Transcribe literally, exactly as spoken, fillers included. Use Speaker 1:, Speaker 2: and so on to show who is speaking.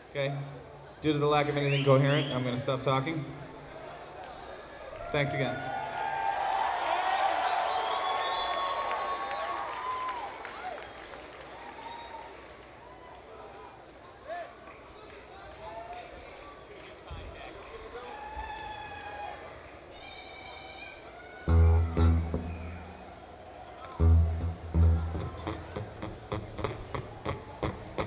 Speaker 1: Okay? Due to the lack of anything coherent, I'm going to stop talking. Thanks again.